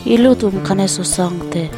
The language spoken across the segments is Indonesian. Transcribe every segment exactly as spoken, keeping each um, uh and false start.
ilutum kanesu sangte.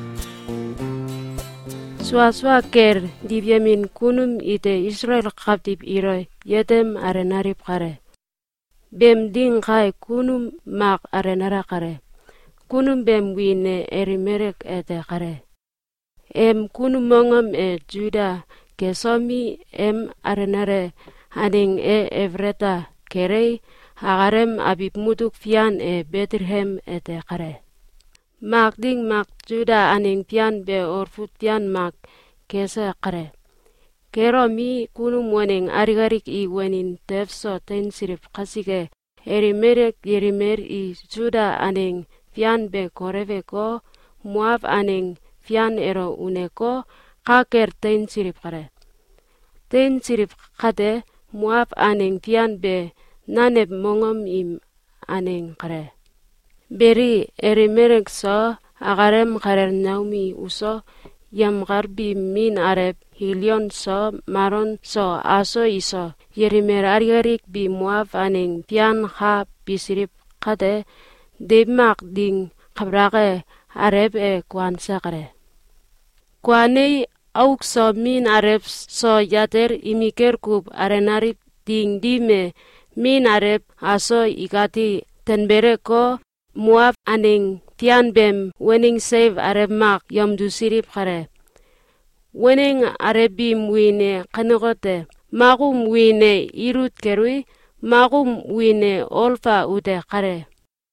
Swa-swa ker divyamin kunum ite Israel kaptip iroy yetem arenarip kare. Bem ding kai kunum mak arenara kare. Kunum bem wine erimerek ete kare. Em kunum mongom e Juda kesomi em arenare haning e Evreta kerei hagarem abib mutuk fian e Bethlehem ete kare. Mak ding mak Juda aning pian be orfut pian mak kesa kare. Kero mi kunum waning arigarik i wanin tefso ten sirip kasige erimerek yerimer i Juda aning pian be koreve ko Moab aning pian ero uneko kaker ten sirip kare. Ten sirip kate Moab aning pian be naneb mongom im aning kare. Beri erimerek so agarem karer Naomi uso yam garbi min arep hilion so maron so aso iso yerimer arigarik bi Moab aning pian ha bisirip kate demak ding kabrake arep e kwansa kare. Kwanei auk so min arep so yater imiker kub arenarip ding dime min arep aso igati tenbere ko Moab aning tian bem wening save arep mak yom du sirip kare. Wening arep bim wine kanogote magum wine irut kerui magum wine olfa ute kare.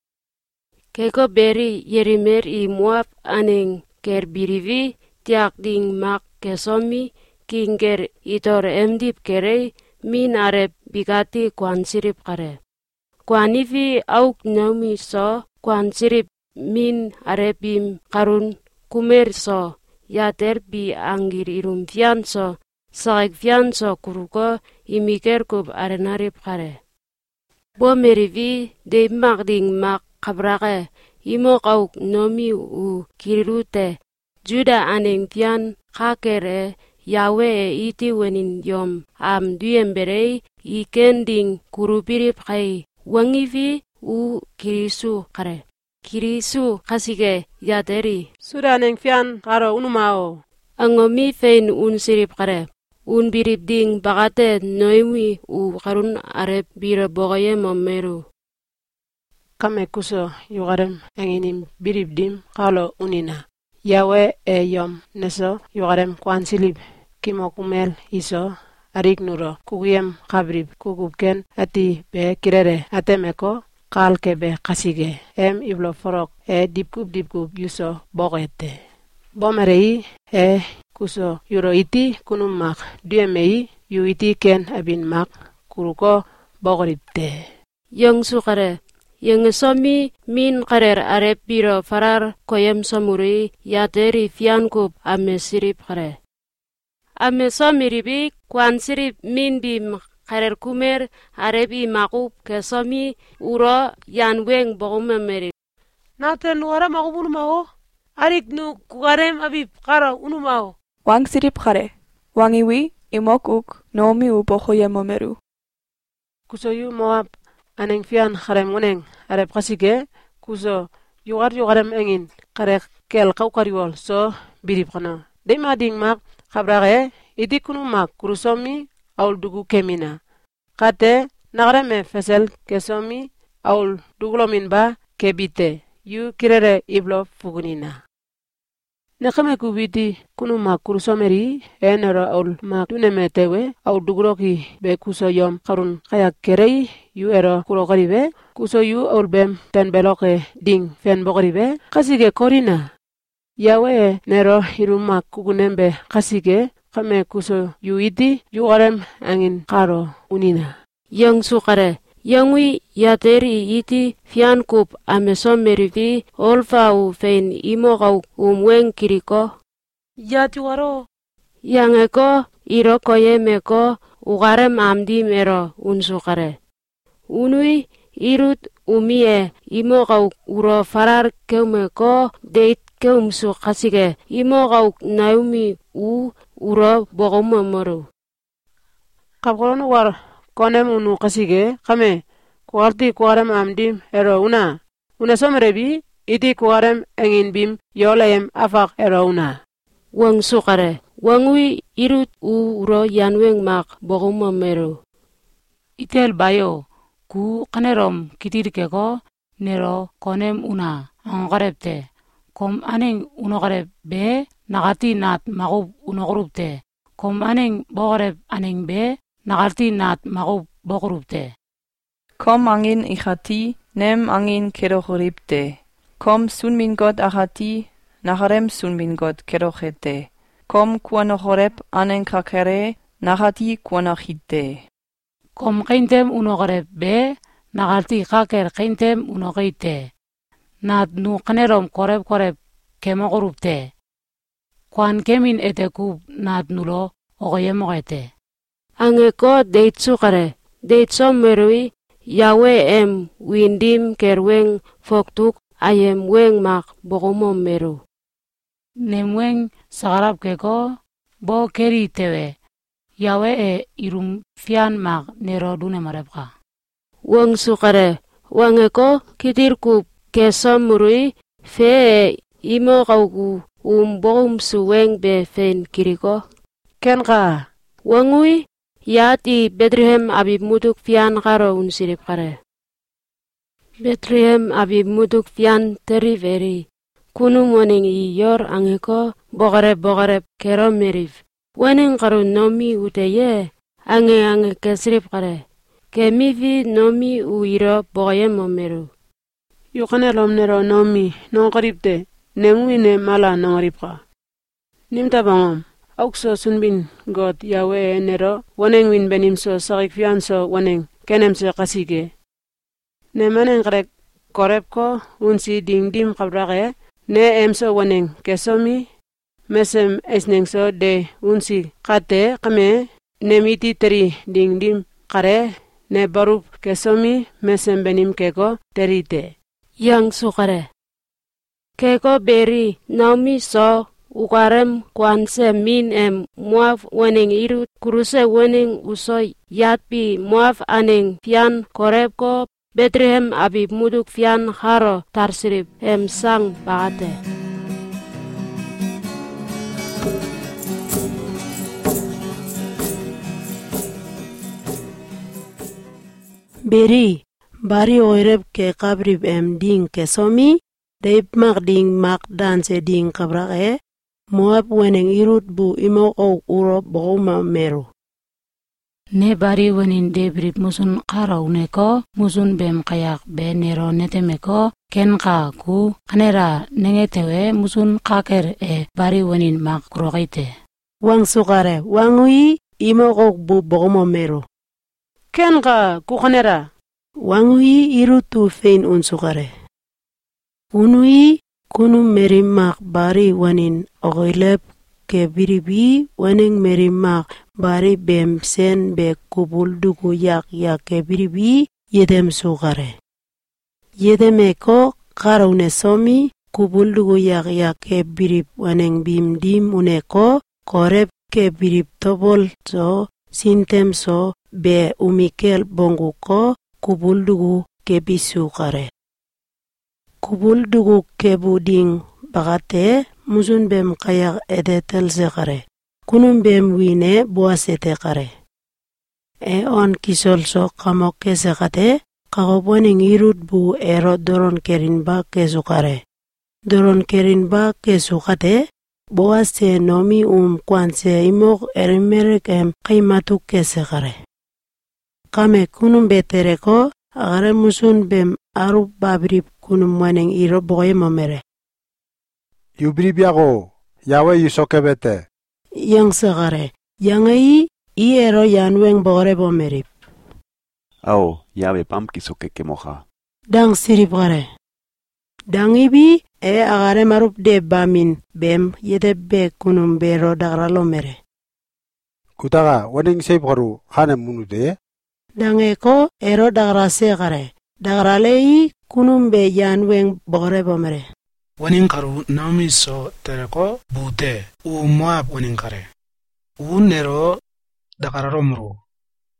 Keko beri yerimer i Moab aning ker birivi tiak ding mak kesomi kinger itor emdip kerei min arep bigati kwan sirip kare. Kwanivi auk Naomi so kwan sirip min arep bim karun kumer so yater bi angir irum fian so saik fian so kuruko imiker kub arenarip kare. Bo merivi de mak ding mak kabrake imo kauk Naomi u kirute Juda aning fian kakere Yahweh e iti wenin yom am duyem berei iken ding kurupirip kai wangivi u kirisu kare. Kirisu kasige yateri. Suda neng fian karo unumao. Angomi fein un sirip kare. Un birip ding bakate noimi u karun arep bira bogaye momeru. Kame kuso yugarem enginim birip dim kalo unina. Yahweh e yom neso yugarem kwan silip kimo kumel iso arik nuro kugiem kabrib kugubken ati be kirere atemeko kal kebe kasige em iblo forok e dipkub dipkub yuso bogete bomerei e kuso yuro iti kunum mak duemei yu iti ken abin mak kuruko bogoripte yang sukare yang somi min karer arep biro farar koyem somuri yateri fiankub ame sirip kare ame somiribi kwan sirip min bim karer kumer arebi makub kesomi uro yan weng bogumemeri. Naten wara makub unumao? Arik nu kugarem abib kara unumao? Wang sirip kare. Wangiwi imokuk Naomi u bohoye momeru. Kuso yu Moab aneng fian karem uneng arep kasige kuso yugar yugarem engin kare kel kaukariwol so birip kano. Dema ding mak kabrage iti kunu mak kurusomi aul dugu kemina. Kate nagreme fesel kesomi aul dugulomin ba kebite yu kirere iblo fugunina. Nekame kubiti kunu mak kurusomeri enero aul mak tunemetewe aul duguloki be kuso yom karun kaya kerei yu ero kurokaribe kuso yu aul bem ten beloke ding fen bokaribe kasige korina. Yahweh nero irumak kukunembe kasige kame kuso yu iti yugarem angin karo unina. Yang sukare, yangwi yateri iti fiankub amesom merivi olfa u fein imokau umweng kiriko. Yati waro. Yang eko iroko yemeko ugarem amdi mero unsukare. Unui irut umie imokau uro farar keumeko deit keumsu kasige imokau Naomi u uro bogomomoru. Kapkolono war konem unu kasige kame kuarti kuarem amdim ero una una somrebi iti kuarem engin bim yolayem afak erauna. Wang sukare, wangui irut u uro yanweng mak boguma meru. Itel bayo, ku kanerom kitirkeko nero konem una angarepte. Kom aneng unogarep be nagati nat magub unogurupte. Kom aneng bogarep aneng be nagati nat magub bogurupte. Kom angin ichati, nem angin kerochoripte. Kom sunmin God achati, nacharem sunmin God kerochete. Kom kuanochorep aneng kakere, nachati kuanochite. Kom keintem unogarep be nagati kaker keintem unogeite. Nat nu kanerom korep korep kemogurupte. Kwan kemin etekub nat nulo ogoyemogete. Ange ko deit sukare, deit som merui, Yahweh em windim kerweng foktuk ayem weng mak boguma meru. Nemweng sagarap keko bo keri tewe. Yahweh e irum fian mak nero dune marepka. Wang sukare, wange ko kitirkub kesom murui fe e imo kaugu um bogum suweng be fen kiriko. Ken ka? Wangui yati Bethlehem abib mutuk fian karo unsirip kare. Bethlehem abib mutuk fian teriveri. Kunum waning i yor angeko bogarep bogarep kero merif. Waning karo nomi uteye ange ange kesrip kare. Kemivi nomi uiro bogoye momeru. Yukane lom nero nomi nongaripte nemwine mala nongaripka. Nimta bangom. Aukso sunbin God Yahweh nero waneng win benim so sakik fian so waneng kenem se kasige. Nemaneng krek korep ko unsi ding dim kabrake ne em so waneng kesomi mesem esneng so de unsi kate kame nemiti teri ding dim kare ne barup kesomi mesem benim keko terite. Yang sukare. Keko beri naomi so ukarem kwanse min em muaf weneng irut kuruse weneng usoy yatpi muaf aneng fian korep ko Bethlehem abib muduk fian haro tarsirip em sang bagate. Beri bari oirep ke kabrib em ding kesomi deip mak ding mak danse ding kabrake Moab weneng irut bu imo o uro boguma meru. Ne bari wenin debrip musun karau neko musun bem kayak be nero netemeko ken ka ku kanera nengetewe musun kaker e bari wenin mak kurogaite. Wang sukare wangui imo o bu boguma meru. Ken ka ku kanera wangui irutu fein un sukare. Unui kunum merimak bari wanin ogoilep ke biribi waneng merimak bari bem sen be kubul dugu yak yak ke biribi yedem sukare. Yedem eko karaune somi kubul dugu yak yak ke birib waneng bim dim uneko korep ke birib tobol so sintem so be umikel bongu ko kubul dugu ke bisukare. Kubul dugu ke buding bagate musun bem kayak edetel zekare. Kunum bem wine buasete kare. E on kisol so kamok ke zekate kagoboning irut bu ero doron kerin ba ke sukare. Doron kerin ba ke sukate buase nomi um kwanse imok erimerek em kaimatuk ke zekare. Kame kunum betereko agare musun bem arub babrip kunum waneng iro boye mamere. Yubribiago, Yahweh yusokebete. Yang segare, yang ai iero yanweng bore bomerip. Ao, Yahweh pam kisoke kemoha. Dang sirip gare. Dang ibi e agare marup de bamin bem yede be kunum bero dagralo mere. Kutaga, waning sebgaru hane munude. Dang eko ero dagrase gare. Dagralei kunum be yanweng bore bomere. Waning karu naomi so tereko bute u Moab waning kare. U nero dakararomro.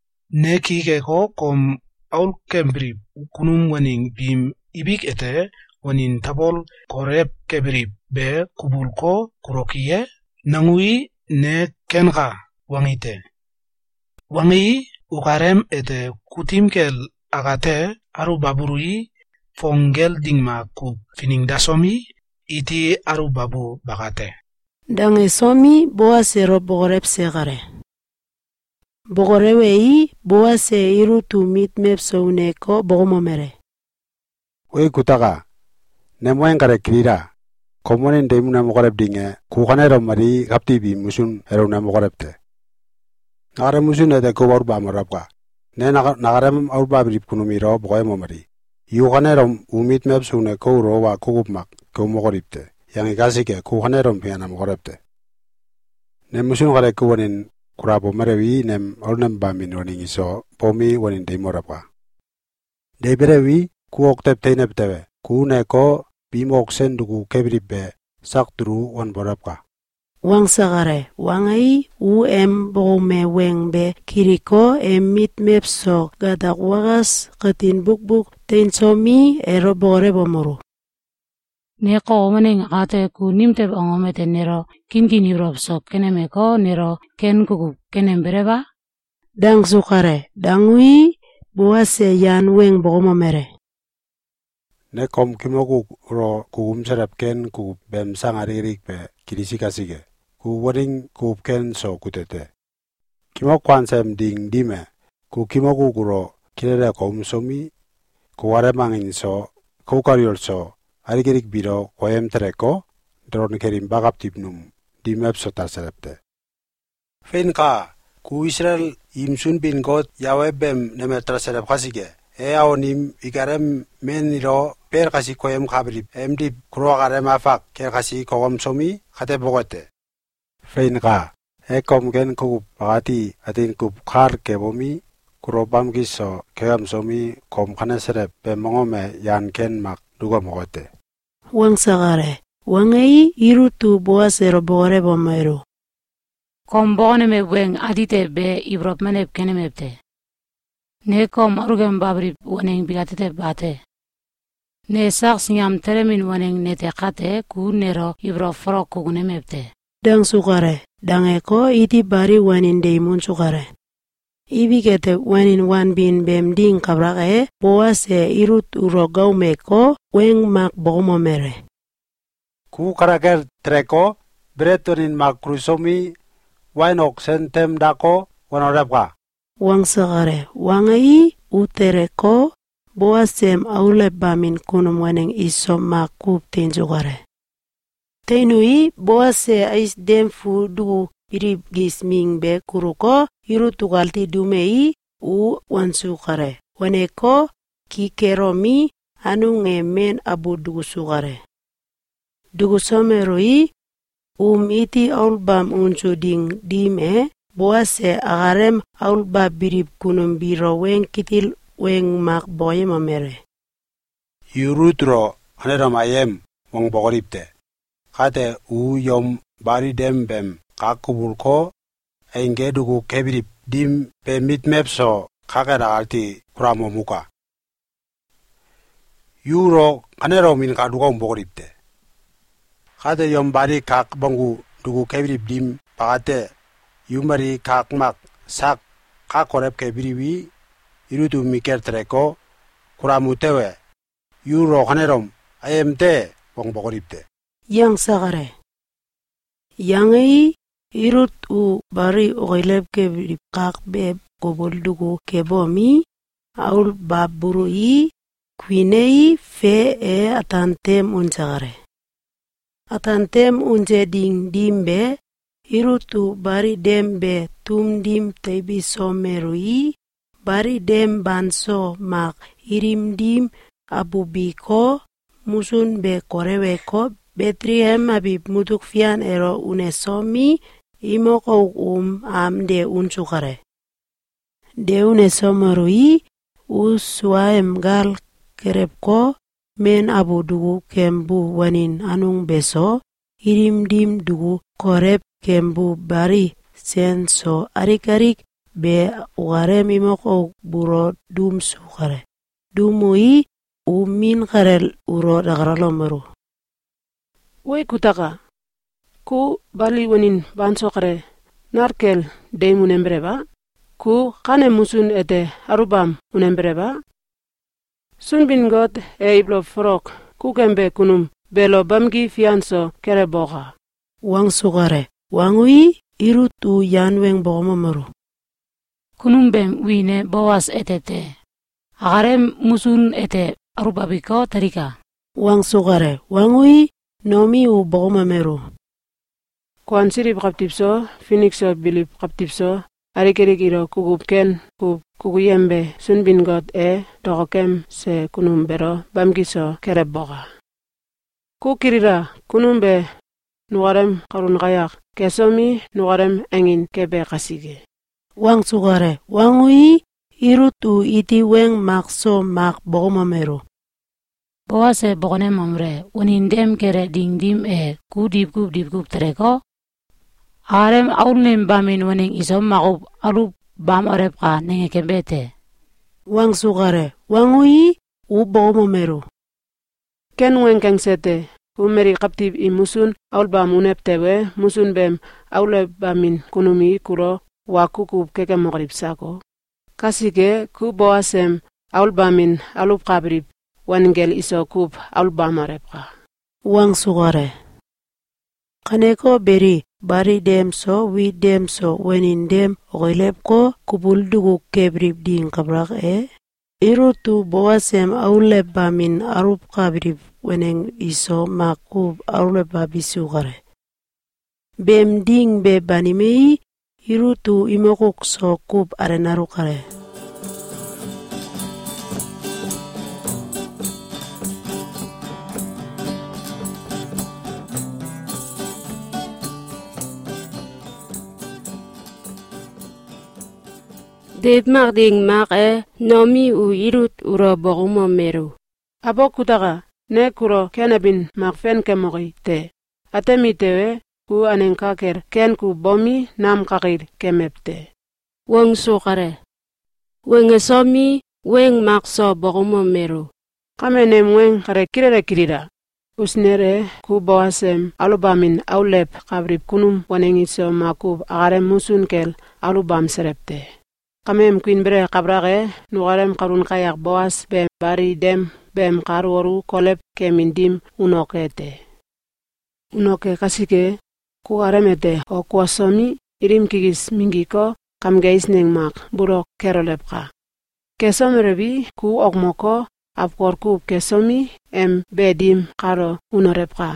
Neki keko kom aul kembri kunum waning bim ibik ete wanin tabol korep kebrib be kubulko kurokiye nangui ne kenga wangite. Wangi ukarem ete kutimkel agate aru baburui fongel dingma ku finingdasomi iti aru babu bagate. Dange somi boa sero bogorep segare. Bogorewei boa se iru tumit mepsouneko bogomomere. We kutaga nemwen kare kirira komonen demuna mogorep dinge kukanero mari kapti bi musun erona mogorepte. Nagare musun ete ko baru ba marapka. Ne nagare au ba brip kunumiro bogoy momari. Yukanero umit mepsouneko ro wa kugupmak ko mogoripte. Yang ikasike kukanero piana mogorepte. Ne musun kare kuwanin kurabo marewi nem ornem bamin waning iso pomi wanin demorapka. Deberewi kuok tep teinep tewe ku neko bimok sen dugu kebribe sak duru wan borapka. Wang sagare wangai u em bome weng be kiriko em mit mepso gada wagas katin bukbuk tein somi ero bore bomoro. Neko omening ate ku nimte angomete nero kinkin Europso kenemeko nero ken kuku kenem bereba. Dang sukare dangui buase yan weng bogomomere. Nekom kimoku ro kugum serap ken ku bem sangaririk be kirisikasige ku waring ku ken so kutete. Kimok kwansem ding dime ku kimoku ro kirere kom somi ku waremangin so ku karyol so arigirik biro koyem tereko dron kerim bagap tipnum dimep so taserapte. Fein ka ku Israel imsun bin God Yahweh bem nemetra serap kasige e aonim ikarem meniro per kasi koyem kabrib emdip kuro karem afak ke kasi kogom somi kate bogote. Fein ka e kom gen kukup pagati atin kup kar kebomi kuro bam kiso kegam somi kom kane serap bemongome yan ken mak duga mogote. Wang sagare wangai irutu boa sero bore bomeru. Kom bogone me weng adite be ibrop menep kenemepte. Ne kom arugem babri waneng bigatete bate. Ne sak sinyam teremin waneng nete kate ku nero ibrop forok kugunemepte. Dang sukare dang eko iti bari wanin deimun sukare. Ibi kete wanin wan bin bem ding kabrake boa se irut urogau meko weng mak bogomomere. Ku karaker treko bretonin mak krusomi wainok sentem dako wanorepka. Wang sagare wangai utereko boa sem aule bamin kunum waneng iso mak kup tenjugare. Teinui boa se ais dem fu dugu birib gisming be kuruko irutugalti dumei u wansukare. Waneko kikeromi anu ngemen abu dugu sugare. Dugu someroi um iti aulbam unsuding dime boa se agarem aulba birib kunum biro weng kitil weng mak boye mamere. Yurutro aneram ayem wang bogoripte. Kate u yom bari dem bem kakubulko enge dugu kebirip dim be mitmepso kakera alti kuramo muka. Yuro kanero min kaduga umbogoripte. Kate yom bari kak bangu dugu kebirip dim pakate yumari kak mak sak kakorep kebiriwi irutu miker treko kuramutewe. Yuro kanerom ayemte wang bogoripte. Yang sagare yangai irut u bari oileb ke kak beb kobol dugu kebomi aul baburui kwinei fe e atantem unsagare. Atantem unje ding dimbe irutu bari dembe tum dim tebi somerui bari dem banso mak irim dim abubiko musun be koreweko Betrihem abib mutuk fian ero unesomi imoko um am de unsukare. De unesomorui uswaem gal kerepko men abu dugu kembu wanin anung beso irim dim dugu korep kembu bari senso arik-arik be ugarem imoko buro dum sukare. Dumui umin karel uro dagaralo meru. Wei kutaka. Ku bali wanin banso kare narkel deimu nembreba. Ku kane musun ete arubam unembreba. Sunbin God e iblo frok ku kembe kunum belo bamgi fianso kere boga. Wang sugare, wangui irut u yanweng bogomo meru. Kunum bem wine Boas etete. Agarem musun ete arubabiko tarika. Wang sugare, wangui nomi u bogomo meru. Kwan sirip kaptipso, Phoenixo bilip kaptipso, arikirikiro kugupken kub kuguyembe sunbin God e togokem se kunumbero bamgiso kereboga. Kukirira kunumbe nugarem karun kayak kesomi nugarem engin kebe kasige. Wang sugare, wangui irut u iti weng makso mak bogomo meru. Boas e bogone mamre unindem kere dingdim e ku dipgub dipgub tereko. Arem aulem bamin waning isom makub alub bam arep ka nenge kembete. Wang sugare, wangui u bogomo meru. Ken weng keng sete, umeri kaptib i musun aul bam unep tewe, musun bem aule bamin kunumi kuro wakukub keke mokrib sako. Kasike ku boasem aul bamin alub kabrib wangel iso kub aul bam arep ka. Wang sugare. Kaneko beri bari dem so wi dem so wenin dem oilep ko kubul dugu kebrib din kabrak e. Irutu boasem aulep bamin arub kabrib weneng iso makub aulep babisu gare. Bem ding be banimei irutu imokuk so kub arenaru kare. Deb mak ding mak e nomi u irut uro bogomo meru. Abo kutaka ne kuro kenabin makfen kemogi te. Atemi tewe ku anen kaker ken ku bomi nam kakir kemepte. Wang sukare. Weng esomi weng makso bogomo meru. Kame nem weng kare kirere kirira. Usnere ku boasem alubamin aulep kabrib kunum wanengiso makub agare musun kel alubam serepte. Kamem kuin bre kabrage nugarem karun kayak Boas bem bari dem bem karworu kolep kemindim unokete. Unoke kasike ku aremete o kwasomi irim kigis mingiko kamgeis neng mak burok kerolepka. Kesomerebi ku okmoko apkorku kesomi em bedim karo unorepka.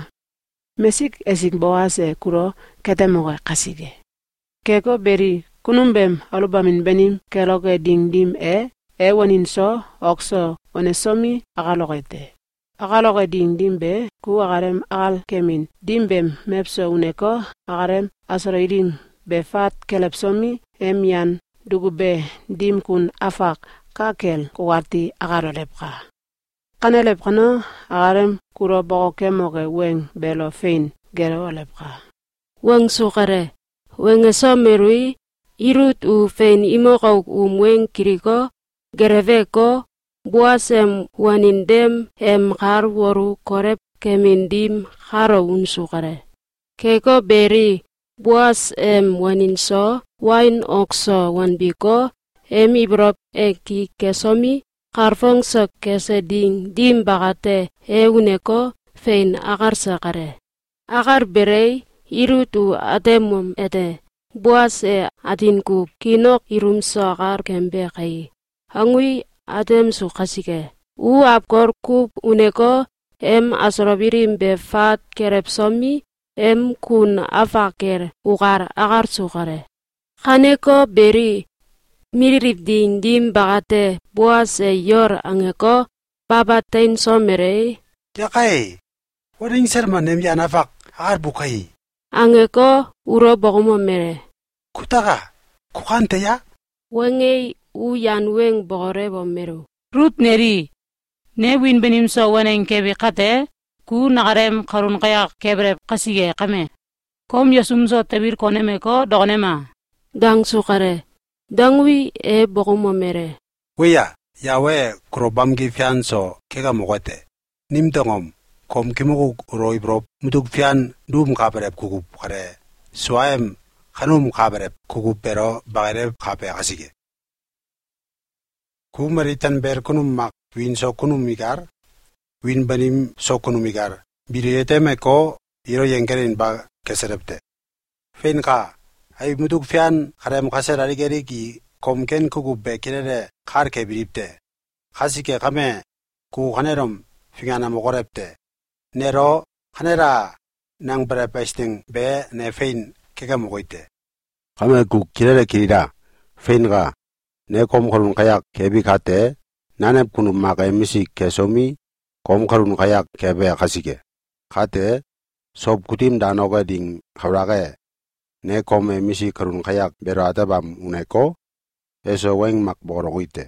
Mesik esik Boas e kuro ketemoge kasike. Keko beri kunumbem alubamin benim keloge dingdim e e wanin so okso onesomi agalogete. Agaloge dingdim be ku agarem agal kemin dimbem mepso uneko agarem asroidim be fat kelepsomi emyan dugube dim kun afak kakel kuwati agarolepka. Kanelepkano agarem kuro bogo kemoge weng belo fein gero olepka. Weng sukare. Weng esomerui irut u fein imokok umweng kiriko gereveko buasem wanindem em kar woru korep kemindim karo unsukare. Keko beri buas em waninso wain okso wanbiko em ibrop eki kesomi karfong sok keseding dim bagate e uneko fein agar sakare. Agar berei irutu atemum ete. Boas e atinku kinok irum soakar kembe kai. Hangui atem su kasike. U apkor kup uneko em asrobirim be fat kerepsomi em kun afaker ugar agar sukare. Kaneko beri mirip ding dim bagate Boas e yor angeko babatain somere. Yakai, waring serman nem yan afak agar bukai. Angeko uro bogomo mere. Kutaka, kukante ya? Wengei u yan weng bogore bomeru. Rut neri. Ne win benim so waneng kebi kate ku nagarem karun kayak kebre kasige kame. Kom yasumso tabir koneme ko dogonema. Dang sukare. Dangwi e bogomo mere. Weya, 야외 그로밤기 피안소 개가 먹었대. 님덩엄 곰 기모국 로이브롭 무둑 피안 룸 가베랩 구급 가래. 수아엠 한움 가베랩 구급 베러 바게랩 가베 가시게. 구머리탄 벨 kunum 막 윈소 kunum이gar 윈 바님 소 kunum이gar 미리에 때메고 이로 연결인 바 개설업대. 페인가 아이 무둑 피안 가렘 가세라리게리기 곰겐 구급 베키레레 카르케 비립대. 가시게 가메 구 하네롬 휘가나 모고랩대. 네로 하네라 낭브레 베스팅 베 네페인 개가 먹고 있대. 가메 구 기레레 길이라 페인가 내 곰카룬 가약 개비 가때 나넵 군은 마가 엠시 개소미 곰카룬 가약 개배 가시게 가때 섭 구팀 단어가 딩 하라게 내 곰 엠시 카룬 가약 베라다밤 우네고 에서 웽막 보러고 있대.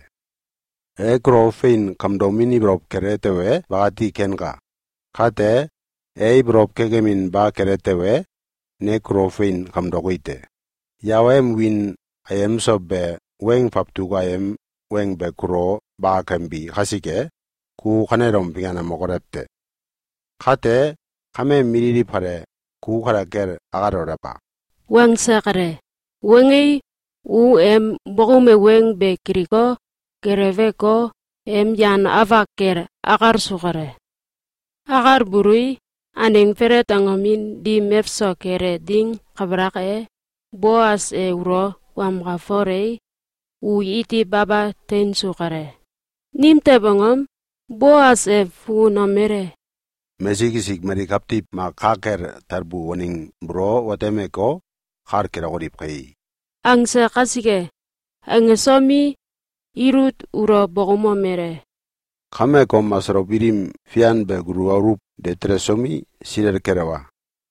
에그로페인 감도미니 브롭 게레테웨 바가티 켄가 가때 에이 브롭 개게민 바 게레테웨 네크로페인 감도고 있대. 야웽 윈 아엠섭베 웽 밥두가엠 웽 베쿠로 바캄비 하시게 구 하네롬 비가나 먹어랩대. 가때 가메 미리리 파레 구 하라겔 아가로라바. 왕사가래 웽의 우엠 먹음에 웽 베키리고 게레베고 엠얀 아바케르 아가르수가래. 아가르부루이 아닝 페레땅어민 디 맵소 게레 딩 카브라게 보아스 에우로 웽가포레이 우이티 바바 텐수가래. 님테벙엄 보아스 푸노메레. 메시기식 메리 갑티 마 카케르 tarbu waning bro watemeko harkera goripkai. 앙세 가시게 앙소미 이룻 우로 보고모메레. 카메 곰마스로 비림 피안 베그루아룹 데트레소미 시레르케라와.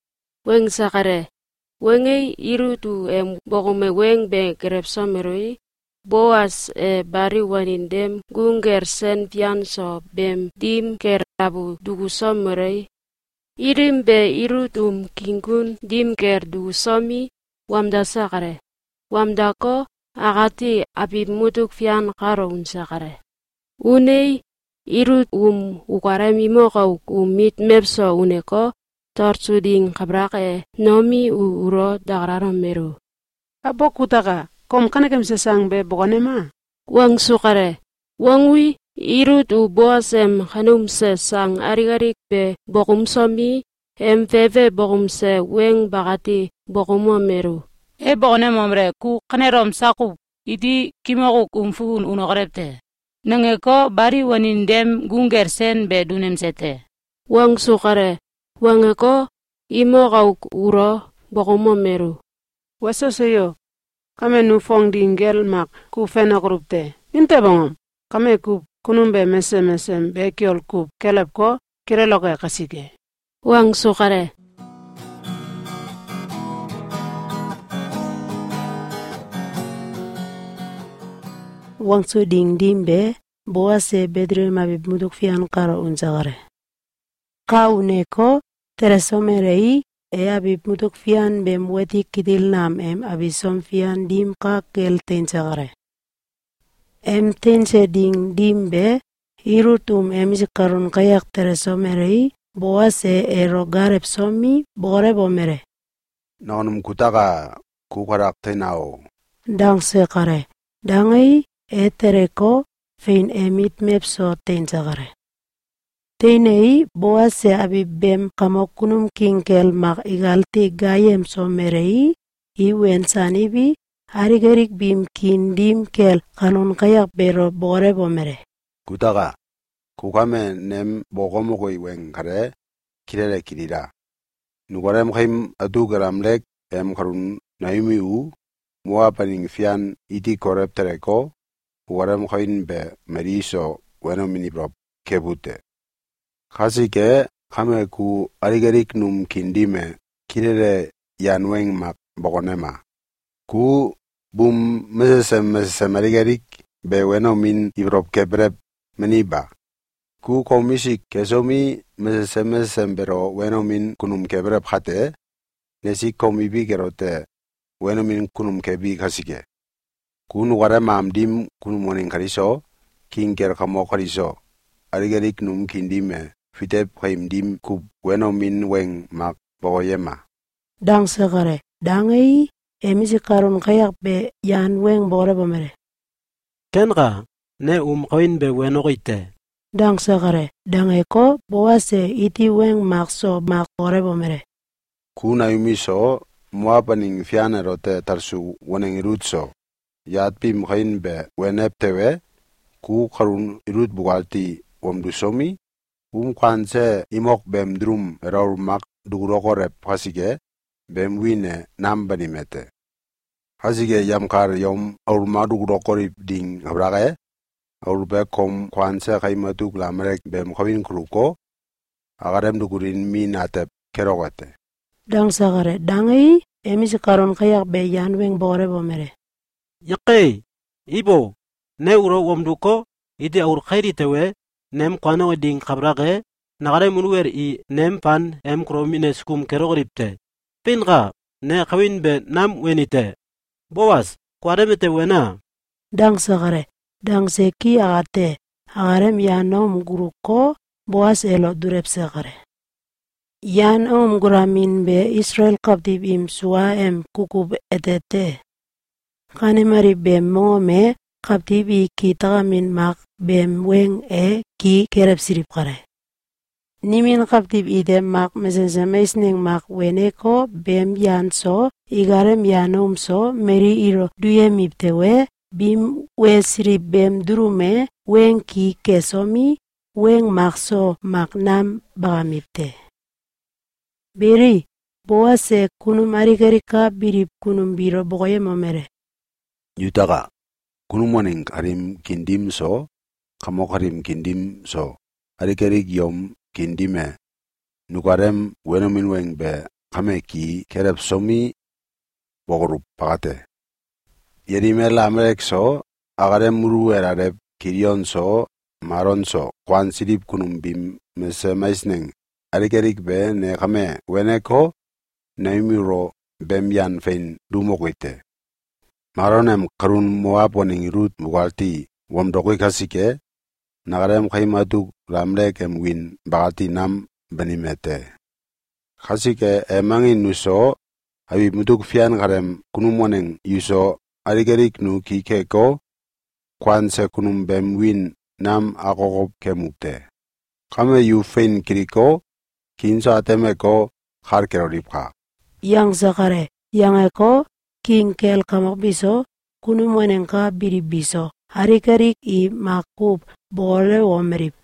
웽사가래 웽의 이루두 엠 보고메 웽베 그랩소메로이 보아스 에 바리완인뎀 궁게르센 피안소 뱀 딤 게라부 두구소메로이 이름베 이루둠 긴군 딤게르 두구소미 왬다사가래 왬다코 아가티 아비무둑 피안 가로운사가래 우네이 이룻 움 우가라미모가 우밋 맵소 우네코 tortsuding kabrake nomi u uro dagararon meru. Abo kutaka, kom kana kem sesang be bogane ma? Wang sukare, wangwi irut u boasem hanum se sang arigarik be bokum somi, em feve bokum se weng bagati bokumo meru. E bogane momre ku kanerom saku iti kimoguk umfun unogarepte. Nangeko bari wanindem gungersen be dunem sete. Wang sukare, wangeko imo gauk uro bokumo meru. Waso seyo, kame nu fong dingel mak ku fena grupte. Inte bangom, kame ku kunumbe mese mesem be kiol ku kelep ko kireloke kasige. Wang sukare. Wang su ding dimbe boa se bedre mabib muduk fian karo unzagare. Kauneko teresomerei e abib mutuk fian bem wetik kidil nam em abisom fian dim ka kel tensagare. Em tense ding dimbe irutum em zikarun kayak teresomerei boa se e rogarep somi bore bomere. Nonum kutaga kukarak tenao. Dang se kare. Dangai e tereko fein emit mepso tensagare. Teinei boa se abibem kamokunum kinkel mak igalti gayem somerei iwen sanibi harigerik bim kindim kel kanun kayak bero bore bomere. Kutaga kukame nem bogomogoi wen kare kirere kirira. Nugarem khaim adu garamlek em karun naimi u mua paning fian iti korep tereko ugarem khain be meriso weno minibrop kebute. Kasike kame ku arigerik num kindime kirere yanweng mak bogonema. Ku bum mesesem mesesem arigerik be weno min ibrop kebrep meniba. Ku komisik kesomi mesesem mesesem bero weno min kunum kebrep hate nesik komibi gerote weno min kunum kebi kasike. Ku nugare mamdim kunum moning kariso king ker kamo kariso. Arigarik num kindime fitep kaim dim kub weno min weng mak boyema. Dang segare, dangai emisi karun kayak be yan weng bore bomere. Kenra, ne um kawin be weno kite. Dang segare, dangai ko boase iti weng mak so mak bore bomere. Kuna yumiso muapaning fiane rote tarsu waneng irutso. Yat pim kain be wenep tewe ku karun irut bugalti wamdu somi. Um kwanse imok bem drum eraur mak duguroko rep hasige bem wine nambani mete. Hasige yamkar yom aur maduguroko rip ding abrage. Aur be kom kwanse kaimatuk lamrek bem kawin kruko. Agarem dugurin min atep kerogate. Dang sagare, dangai emisi karun kayak be yan weng bore bomere. Yaqay, ibo, ne uro wamduko iti aur khairi tewe nem kwano ding kabrage nagare munwer i nem pan em kromine skum kerogripte pinga ne khawin be nam wenite boas kwaremete wena. Dang sagare, dang seki agate agarem yanom guruko boas elo durep sagare. Yan om guramin be Israel kaptib im suwa em kukub etete. Kane mari bem me kaptib i kita min mak bem weng e ki kerep sirip kare. Nimin kaptib ide mak mesensemes ning mak weneko bem yan so igarem yanom so meri iro duyem iptewe bim we sirip bem durume weng ki kesomi weng mak so mak nam bagamipte. Beri, boase kunum arigarika birip kunum biro boye momere. Yutaka, kunum waning karim kindim so, kamo karim kindim so, arigarik yom kindime, nukarem wenomin weng be kame ki kerep somi bogorup pagate. Yerimela amerek so, agarem muru erarep kirion so, maron so, kwan sirip kunum bim mese maisneng. Arigarik be ne kame weneko naimiro bem yan fein dumokwite. Maronem karun moaponing rut mugalti wamdokoi kasike nagarem kaimatuk lamlek em win bagati nam benimete. Kasike emangin nuso abi mutuk fian karem kunumoneng yuso arigarik nu kikeko kwanse kunum bem win nam akokop kemukte. Kame yu fein kiriko kinsa temeko harkeroripka. Yang zakare, yang eko kingkel kamak biso kunum wanengka birip biso harikarik i makub bole womerip.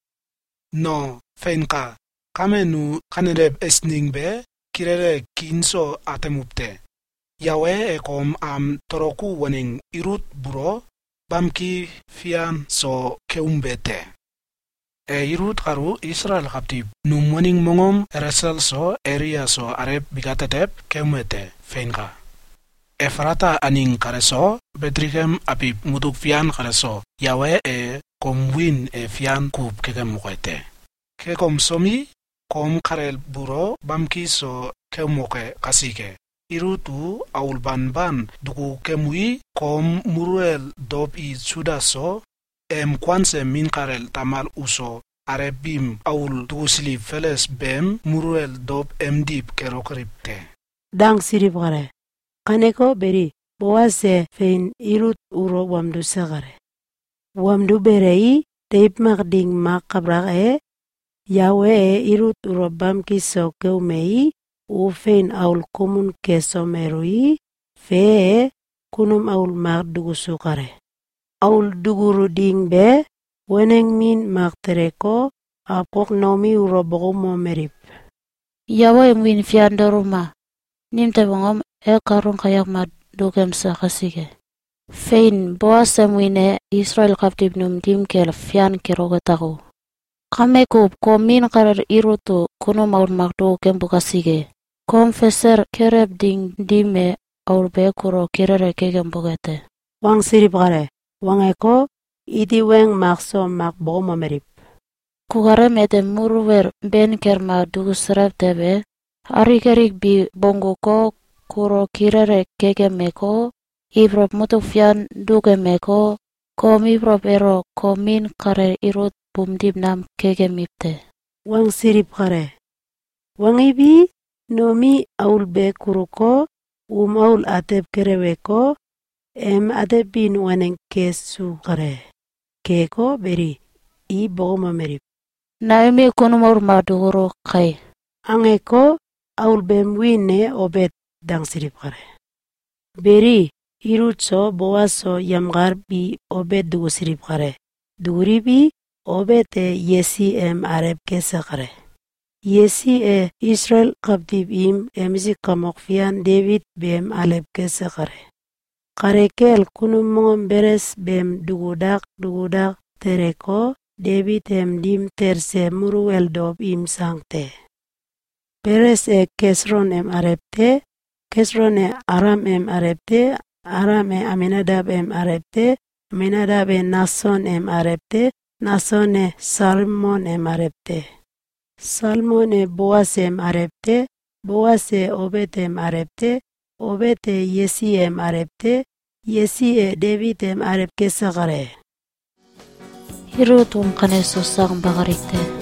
No, fenka, kame nu kanerep esning be kirere kinso atemupte. Yawe ekom am toroku waneng irut buro bamki fian so keumbete. E irut karu Israel kaptib num waning mongom resel so area so arep bigatetep keumete fenka. Efrata aning kareso Bethlehem apip mutuk fian kareso Yawe e komwin e fian kub kekem mukwete. Kekom somi kom karel buro bamki so kemoke kasike. Irutu aul ban ban duku kemui kom muruel dop i sudaso em kwanse min karel tamal uso arebim aul dugusili feles bem muruel dop em dip kerokripte. Dang sirip gare. Kaneko beri boase fein irut uro wamdu sagare. Wamdu berei teip magding makabrak e Yawe e irut uro bam kiso keumei u fein aul kumun keso merui fe kunum aul magdugusu kare. Aul duguru ding be weneng min magtereko apok nomi uro bogomo merip. Yawe mwin fiando ruma. Nimte bongom e karun kayak mad dukem sa kasige. Fein boase mwine Israel kaptib num dim kel fian kerogataku. Kame kub komin karar irutu kuno maul magdu kem bukasige. Konfeser kereb ding dime aur bekuro kerere kegem bugete. Wang sirip gare. Wang eko iti weng makso mak bogomo merip. Kugare mete muruwer ben kerma dugusrep tebe. Arikerik bi bongo ko kuro kirere kege meko, ibrop mutu fian duge meko, Komi propero komin kare irut bumdib nam kegemipte. Wang sirip kare. Wang ibi nomi aul be kuruko um aul ateb kereweko em ateb bin waneng kesu kare. Keko beri i bogoma merip. Naomi kunumur maduro kai. Angeko aul bem wine obet dang sirip kare. Beri irutso boaso yamgar bi obet dugu sirip kare. Duguri bi obet e yesi em areb kesa kare. Yesi e Israel qabdib im emisi kamokfian David bem aleb kesa kare. Kare kel kunumong beres bem dugudak dugudak tereko David em dim terse muruel dob im sangte. Beres e Kesron em arebte, Kesron e Aram em arebte, Aram e Aminadab em arebte, Aminadab e Nason em arebte, Nason e Salmon em arebte. Salmon e Boaz em arebte, Boaz e Obed em arebte, Obed e Yesi em arebte, Yesi e David em arebke sagare. Hirutum kane susang bagarite.